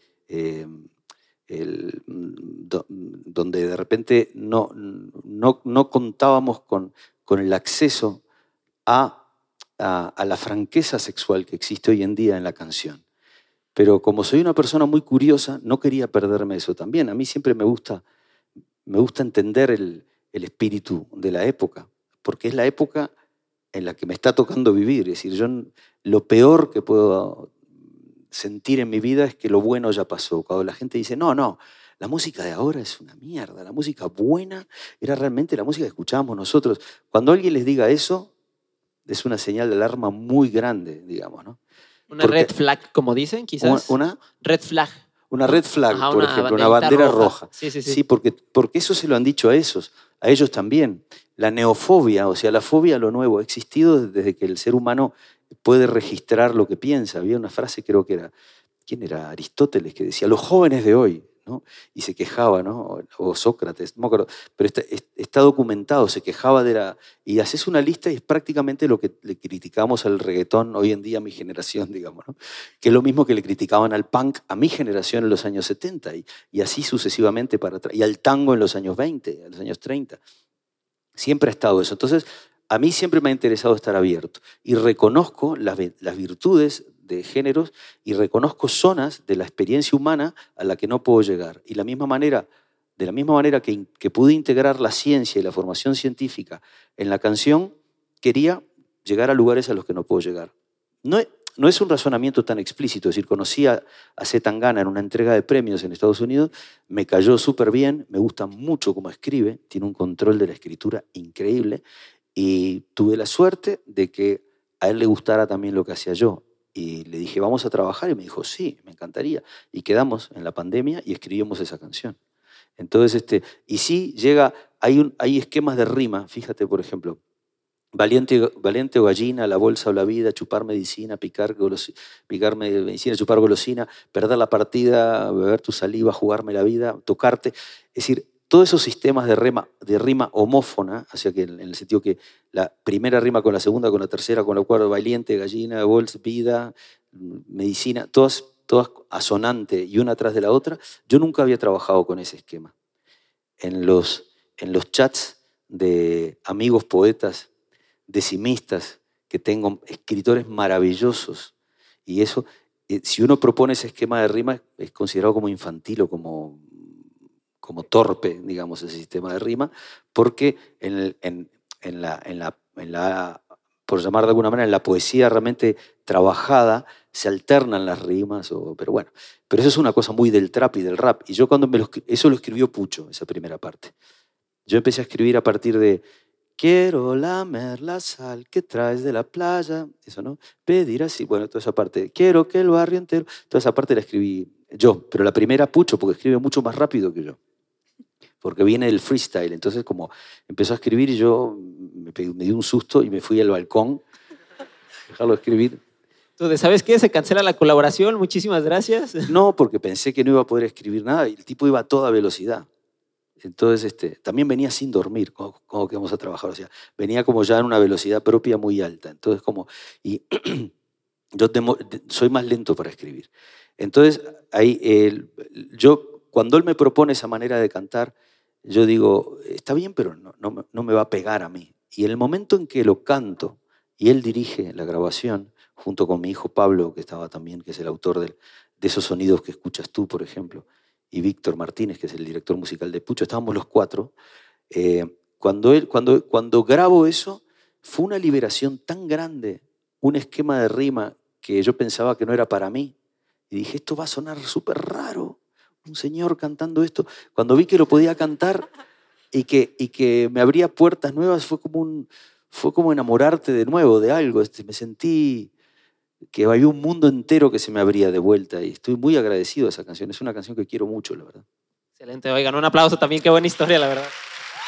[SPEAKER 3] de repente no contábamos con el acceso a la franqueza sexual que existe hoy en día en la canción. Pero como soy una persona muy curiosa, no quería perderme eso también. A mí siempre me gusta entender el espíritu de la época, porque es la época en la que me está tocando vivir. Es decir, lo peor que puedo sentir en mi vida es que lo bueno ya pasó. Cuando la gente dice, no, la música de ahora es una mierda, la música buena era realmente la música que escuchábamos nosotros. Cuando alguien les diga eso, es una señal de alarma muy grande, digamos, ¿no?
[SPEAKER 4] Red flag, como dicen, quizás.
[SPEAKER 3] ¿Una?
[SPEAKER 4] Red flag.
[SPEAKER 3] Una red flag,
[SPEAKER 4] Ajá,
[SPEAKER 3] por ejemplo, una bandera roja. Sí, porque eso se lo han dicho a ellos también. La neofobia, o sea, la fobia a lo nuevo, ha existido desde que el ser humano puede registrar lo que piensa. Había una frase, creo que era, ¿quién era? Aristóteles, que decía, los jóvenes de hoy, ¿no? Y se quejaba, ¿no? O Sócrates, no me acuerdo, pero está documentado, se quejaba de la... Y haces una lista y es prácticamente lo que le criticamos al reggaetón hoy en día a mi generación, digamos, ¿no? Que es lo mismo que le criticaban al punk a mi generación en los años 70 y así sucesivamente para atrás, y al tango en los años 20, en los años 30. Siempre ha estado eso. Entonces, a mí siempre me ha interesado estar abierto y reconozco las virtudes de géneros y reconozco zonas de la experiencia humana a la que no puedo llegar. Y de la misma manera que pude integrar la ciencia y la formación científica en la canción, quería llegar a lugares a los que no puedo llegar. No es un razonamiento tan explícito, es decir, conocí a C. Tangana en una entrega de premios en Estados Unidos, me cayó súper bien, me gusta mucho cómo escribe, tiene un control de la escritura increíble y tuve la suerte de que a él le gustara también lo que hacía yo. Y le dije, vamos a trabajar, y me dijo, sí, me encantaría. Y quedamos en la pandemia y escribimos esa canción. Entonces, y sí, hay esquemas de rima, fíjate, por ejemplo, valiente o gallina, la bolsa o la vida, chupar medicina, picar medicina, chupar golosina, perder la partida, beber tu saliva, jugarme la vida, tocarte. Es decir, todos esos sistemas de rima homófona, hacia que en el sentido que la primera rima con la segunda, con la tercera, con la cuarta, valiente, gallina, bolsa, vida, medicina, todas asonante y una atrás de la otra, yo nunca había trabajado con ese esquema. En los chats de amigos poetas, decimistas, que tengo escritores maravillosos, y eso, si uno propone ese esquema de rima, es considerado como infantil o como torpe, digamos, ese sistema de rima, porque por llamar de alguna manera, en la poesía realmente trabajada, se alternan las rimas, pero eso es una cosa muy del trap y del rap. Y yo eso lo escribió Pucho, esa primera parte. Yo empecé a escribir a partir de quiero lamer la sal que traes de la playa, eso, ¿no? Pedir así, bueno, toda esa parte. Quiero que el barrio entero, toda esa parte la escribí yo, pero la primera Pucho, porque escribe mucho más rápido que yo, porque viene del freestyle. Entonces, como empezó a escribir, y yo me di un susto y me fui al balcón a dejarlo escribir.
[SPEAKER 4] Entonces, ¿sabes qué? Se cancela la colaboración, muchísimas gracias.
[SPEAKER 3] No, porque pensé que no iba a poder escribir nada y el tipo iba a toda velocidad. Entonces, también venía sin dormir, como que vamos a trabajar. O sea, venía como ya en una velocidad propia muy alta. Entonces, y yo soy más lento para escribir. Entonces, cuando él me propone esa manera de cantar, yo digo, está bien, pero no me va a pegar a mí. Y en el momento en que lo canto y él dirige la grabación, junto con mi hijo Pablo, que estaba también, que es el autor de esos sonidos que escuchas tú, por ejemplo, y Víctor Martínez, que es el director musical de Pucho, estábamos los cuatro. Cuando grabo eso, fue una liberación tan grande, un esquema de rima que yo pensaba que no era para mí. Y dije, esto va a sonar súper raro, un señor cantando esto. Cuando vi que lo podía cantar y que me abría puertas nuevas, fue como enamorarte de nuevo de algo. Me sentí que había un mundo entero que se me abría de vuelta y estoy muy agradecido a esa canción. Es una canción que quiero mucho, la verdad.
[SPEAKER 4] Excelente, oigan, un aplauso también, qué buena historia, la verdad.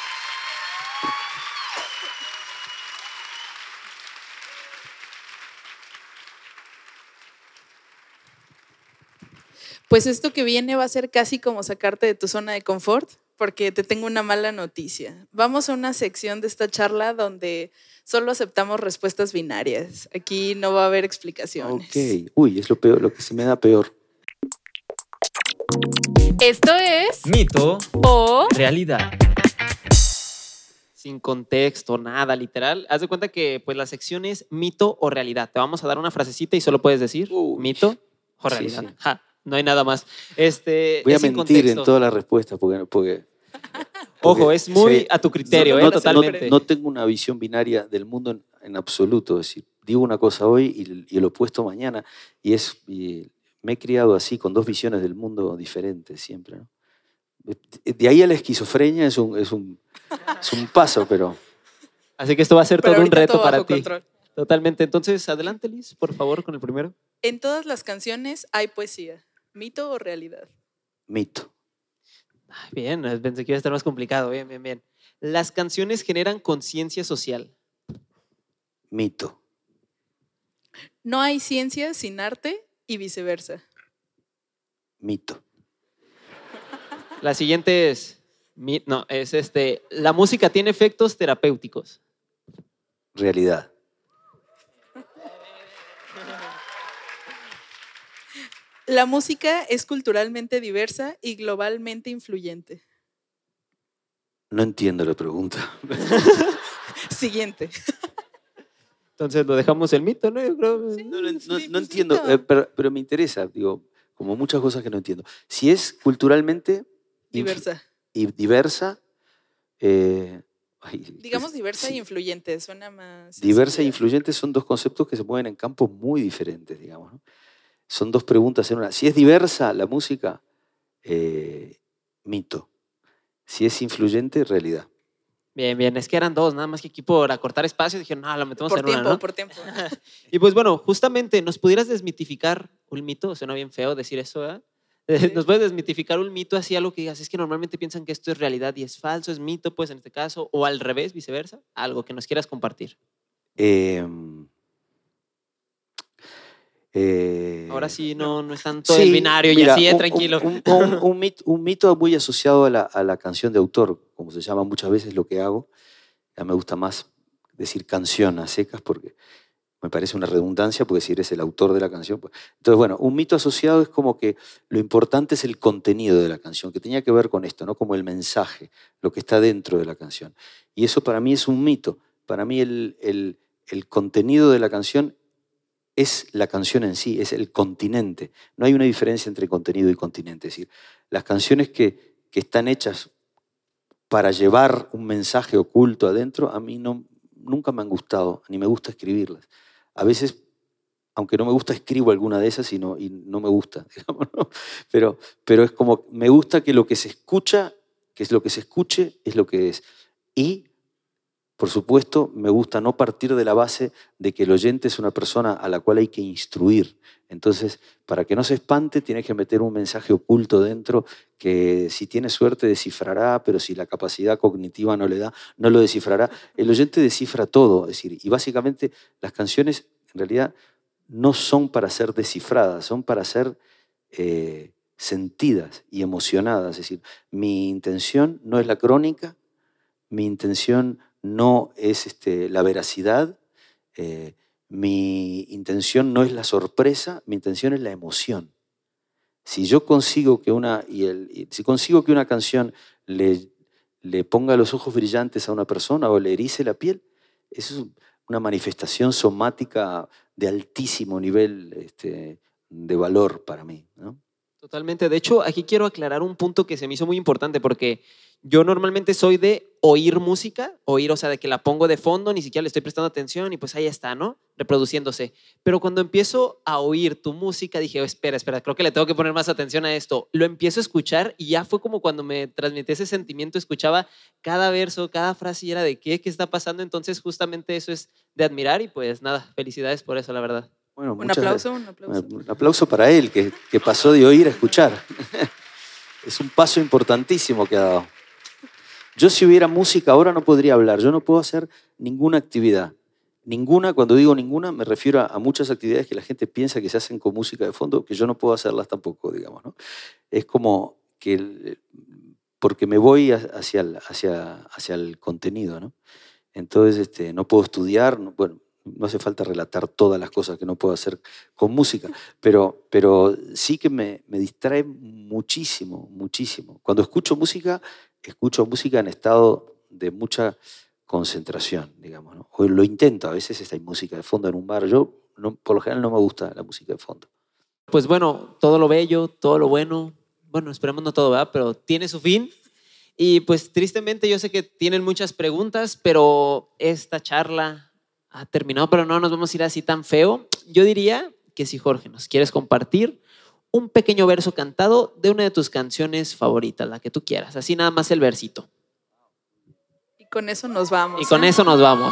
[SPEAKER 2] Pues esto que viene va a ser casi como sacarte de tu zona de confort, porque te tengo una mala noticia. Vamos a una sección de esta charla donde solo aceptamos respuestas binarias. Aquí no va a haber explicaciones.
[SPEAKER 3] Ok. Uy, es lo peor, lo que se me da peor.
[SPEAKER 2] Esto es
[SPEAKER 1] Mito
[SPEAKER 2] o
[SPEAKER 1] realidad.
[SPEAKER 4] Sin contexto, nada, literal. Haz de cuenta que pues la sección es mito o realidad. Te vamos a dar una frasecita y solo puedes decir mito o realidad.
[SPEAKER 3] Sí.
[SPEAKER 4] Ja, no hay nada más.
[SPEAKER 3] Voy a mentir en todas las respuestas porque
[SPEAKER 4] ojo, es muy a tu criterio, totalmente.
[SPEAKER 3] No tengo una visión binaria del mundo en absoluto. Es decir, digo una cosa hoy y el opuesto mañana. Y me he criado así, con dos visiones del mundo diferentes siempre, ¿no? De ahí a la esquizofrenia es un paso, pero...
[SPEAKER 4] Así que esto va a ser todo un reto para ti.
[SPEAKER 2] Control.
[SPEAKER 4] Totalmente. Entonces, adelante, Liz, por favor, con el primero.
[SPEAKER 2] En todas las canciones hay poesía. ¿Mito o realidad?
[SPEAKER 3] Mito.
[SPEAKER 4] Bien, pensé que iba a estar más complicado. Bien. Las canciones generan conciencia social.
[SPEAKER 3] Mito.
[SPEAKER 2] No hay ciencia sin arte y viceversa.
[SPEAKER 3] Mito.
[SPEAKER 4] La siguiente es, la música tiene efectos terapéuticos.
[SPEAKER 3] Realidad.
[SPEAKER 2] La música es culturalmente diversa y globalmente influyente.
[SPEAKER 3] No entiendo la pregunta.
[SPEAKER 2] Siguiente.
[SPEAKER 4] Entonces lo dejamos el mito, ¿no? Yo creo.
[SPEAKER 2] Sí.
[SPEAKER 3] No entiendo, pero me interesa, digo, como muchas cosas que no entiendo. Si es culturalmente
[SPEAKER 2] Diversa.
[SPEAKER 3] y diversa,
[SPEAKER 2] Digamos diversa
[SPEAKER 3] sí,
[SPEAKER 2] e influyente, suena más
[SPEAKER 3] diversa e
[SPEAKER 2] sencilla.
[SPEAKER 3] influyente son dos conceptos que se mueven en campos muy diferentes, digamos, ¿no? Son dos preguntas en una. Si es diversa la música, mito. Si es influyente, realidad.
[SPEAKER 4] Bien, bien. Es que eran dos, nada más que aquí por acortar espacio dijeron, no, lo metemos
[SPEAKER 2] Por
[SPEAKER 4] en
[SPEAKER 2] tiempo,
[SPEAKER 4] una, ¿no?
[SPEAKER 2] por tiempo.
[SPEAKER 4] Y pues bueno, justamente, ¿nos pudieras desmitificar un mito? Suena bien feo decir eso, ¿verdad?
[SPEAKER 2] Sí.
[SPEAKER 4] ¿Nos puedes desmitificar un mito así, algo que digas? Es que normalmente piensan que esto es realidad y es falso, es mito, pues en este caso, o al revés, viceversa. Algo que nos quieras compartir. Ahora sí, no es tanto el binario
[SPEAKER 3] mira,
[SPEAKER 4] y así, tranquilo.
[SPEAKER 3] Un mito muy asociado a la canción de autor, como se llama muchas veces lo que hago. Ya me gusta más decir canción a secas porque me parece una redundancia, porque si eres el autor de la canción. Pues. Entonces, bueno, un mito asociado es como que lo importante es el contenido de la canción, que tenía que ver con esto, ¿no? Como el mensaje, lo que está dentro de la canción. Y eso para mí es un mito. Para mí el contenido de la canción es la canción en sí, es el continente. No hay una diferencia entre contenido y continente. Es decir, las canciones que están hechas para llevar un mensaje oculto adentro, a mí nunca me han gustado, ni me gusta escribirlas. A veces, aunque no me gusta, escribo alguna de esas y no me gusta, digamos, ¿no? Pero es como, me gusta que lo que se escucha, que es lo que se escuche, es lo que es. Y por supuesto, me gusta no partir de la base de que el oyente es una persona a la cual hay que instruir. Entonces, para que no se espante, tienes que meter un mensaje oculto dentro que si tiene suerte descifrará, pero si la capacidad cognitiva no le da, no lo descifrará. El oyente descifra todo, es decir, y básicamente las canciones en realidad no son para ser descifradas, son para ser sentidas y emocionadas. Es decir, mi intención no es la crónica, mi intención no es la veracidad, mi intención no es la sorpresa, mi intención es la emoción. Si yo consigo que si consigo que una canción le ponga los ojos brillantes a una persona o le erice la piel, eso es una manifestación somática de altísimo nivel de valor para mí, ¿no?
[SPEAKER 4] Totalmente. De hecho, aquí quiero aclarar un punto que se me hizo muy importante porque yo normalmente soy de oír música, o sea, de que la pongo de fondo, ni siquiera le estoy prestando atención y pues ahí está, ¿no? Reproduciéndose. Pero cuando empiezo a oír tu música, dije, espera, creo que le tengo que poner más atención a esto. Lo empiezo a escuchar y ya fue como cuando me transmití ese sentimiento, escuchaba cada verso, cada frase y era de qué está pasando. Entonces, justamente eso es de admirar y pues nada, felicidades por eso, la verdad.
[SPEAKER 3] Bueno,
[SPEAKER 2] Un aplauso.
[SPEAKER 3] Un aplauso para él, que pasó de oír a escuchar. Es un paso importantísimo que ha dado. Yo si hubiera música ahora no podría hablar, yo no puedo hacer ninguna actividad. Ninguna, cuando digo ninguna, me refiero a muchas actividades que la gente piensa que se hacen con música de fondo, que yo no puedo hacerlas tampoco, digamos, ¿no? Es como que, porque me voy hacia el contenido, ¿no? Entonces no puedo estudiar, bueno, no hace falta relatar todas las cosas que no puedo hacer con música, pero sí que me distrae muchísimo, muchísimo. Cuando escucho música en estado de mucha concentración, digamos, ¿no? O lo intento, a veces hay música de fondo en un bar. Yo, por lo general, no me gusta la música de fondo.
[SPEAKER 4] Pues bueno, todo lo bello, todo lo bueno, bueno, esperemos no todo, ¿verdad? Pero tiene su fin. Y pues tristemente yo sé que tienen muchas preguntas, pero esta charla ha terminado, pero no nos vamos a ir así tan feo. Yo diría que si Jorge nos quieres compartir un pequeño verso cantado de una de tus canciones favoritas, la que tú quieras, así nada más el versito.
[SPEAKER 2] Y con eso nos vamos.
[SPEAKER 4] Y con eso nos vamos.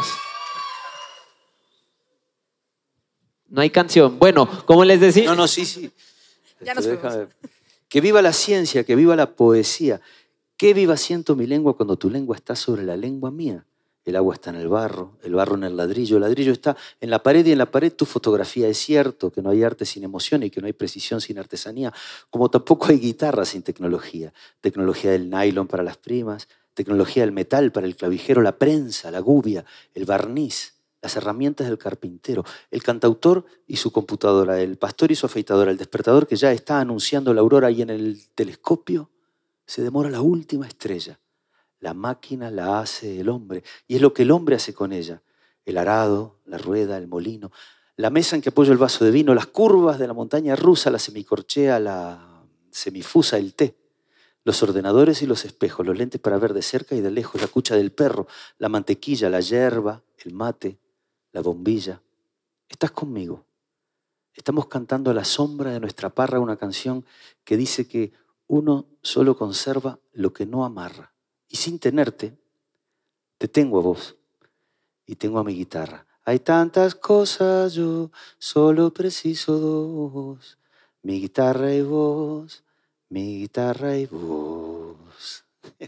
[SPEAKER 4] No hay canción. Bueno, como les decía.
[SPEAKER 3] No, sí.
[SPEAKER 2] Ya nos fuimos.
[SPEAKER 3] Que viva la ciencia, que viva la poesía. Que viva siento mi lengua cuando tu lengua está sobre la lengua mía. el agua está en el barro en el ladrillo está en la pared y en la pared tu fotografía. Es cierto que no hay arte sin emoción y que no hay precisión sin artesanía, como tampoco hay guitarra sin tecnología. Tecnología del nylon para las primas, tecnología del metal para el clavijero, la prensa, la gubia, el barniz, las herramientas del carpintero, el cantautor y su computadora, el pastor y su afeitadora, el despertador que ya está anunciando la aurora y en el telescopio se demora la última estrella. La máquina la hace el hombre y es lo que el hombre hace con ella. El arado, la rueda, el molino, la mesa en que apoyo el vaso de vino, las curvas de la montaña rusa, la semicorchea, la semifusa, el té. Los ordenadores y los espejos, los lentes para ver de cerca y de lejos, la cucha del perro, la mantequilla, la yerba, el mate, la bombilla. Estás conmigo. Estamos cantando a la sombra de nuestra parra una canción que dice que uno solo conserva lo que no amarra. Y sin tenerte, te tengo a vos y tengo a mi guitarra. Hay tantas cosas, yo solo preciso dos. Mi guitarra y vos, mi guitarra y vos.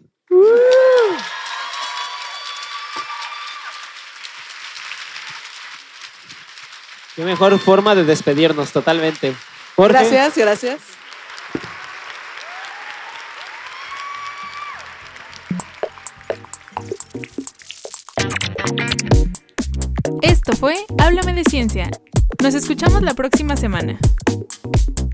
[SPEAKER 4] Qué mejor forma de despedirnos, totalmente. Jorge.
[SPEAKER 5] Gracias.
[SPEAKER 2] Esto fue Háblame de Ciencia. Nos escuchamos la próxima semana.